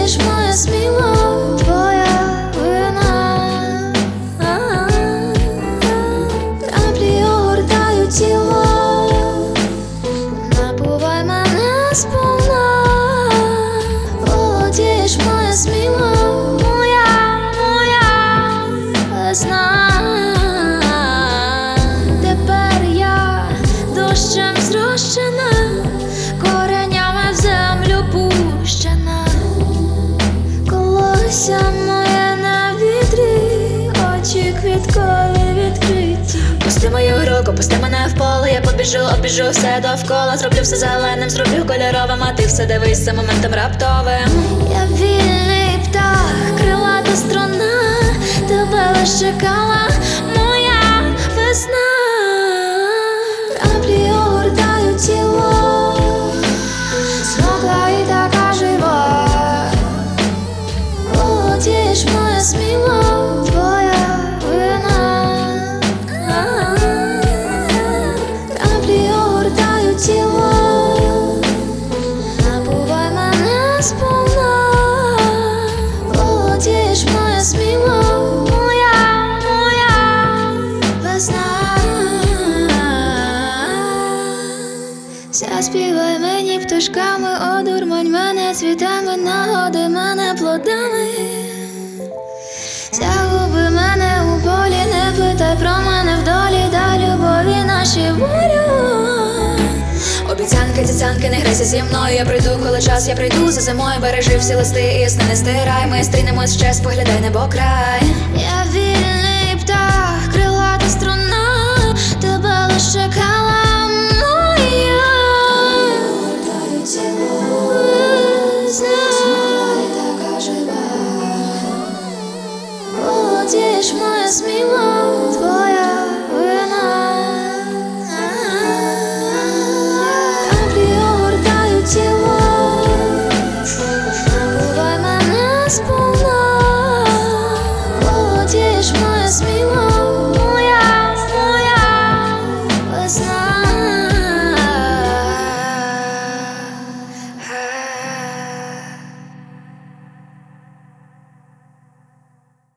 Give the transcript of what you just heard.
Молодіж моя сміло, твоя вина. Краплі огортають тіло, напувай мене сповна. Молодіж моя сміло, моя весна. Тепер я дощем зрощена, коренями в землю пущена. Колося моє на вітрі, очі квіткові відкриті. Пусти мою руку, пусти мене в поле, я побіжу, обіжу все довкола. Зроблю все зеленим, зроблю кольоровим, а ти все дивишся моментом раптовим. Я вільний птах, крилата струна, тебе лиш чекала моя весна. Краплі огортають тіло, смокла і така жива. Молодіж моя сміло, твоя вина. Краплі огортають тіло, напувай мене сповна. Молодіж моя сміло, моя весна. Заспівай мені пташками, одурмань мене цвітами, нагоди мене плодами. Загуби мене у полі, не питай про мене вдолі, дай любові наші волю. Обіцянки, цяцянки, не грайся зі мною. Я прийду, коли час, я прийду за зимою. Бережи всі листи і сни не стирай. Ми стрінемось ще, споглядай небо край. Я